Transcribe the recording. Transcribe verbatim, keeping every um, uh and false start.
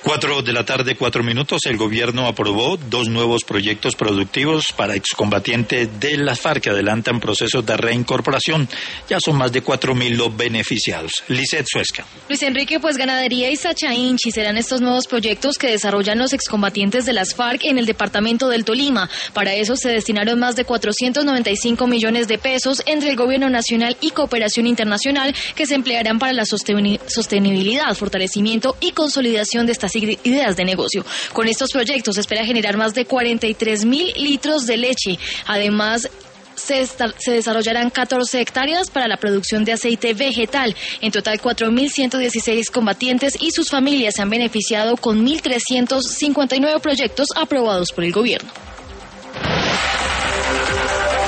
Cuatro de la tarde, cuatro minutos, el gobierno aprobó dos nuevos proyectos productivos para excombatientes de las FARC que adelantan procesos de reincorporación. Ya son más de cuatro mil los beneficiados. Lisset Suezca. Luis Enrique, pues Ganadería y Sachainchi serán estos nuevos proyectos que desarrollan los excombatientes de las FARC en el departamento del Tolima. Para eso se destinaron más de cuatrocientos noventa y cinco millones de pesos entre el gobierno nacional y cooperación internacional que se emplearán para la sostenibilidad, fortalecimiento y consolidación de estas ideas de negocio. Con estos proyectos se espera generar más de cuarenta y tres mil litros de leche. Además, Se, esta, se desarrollarán catorce hectáreas para la producción de aceite vegetal. En total, cuatro mil ciento dieciséis combatientes y sus familias se han beneficiado con mil trescientos cincuenta y nueve proyectos aprobados por el gobierno.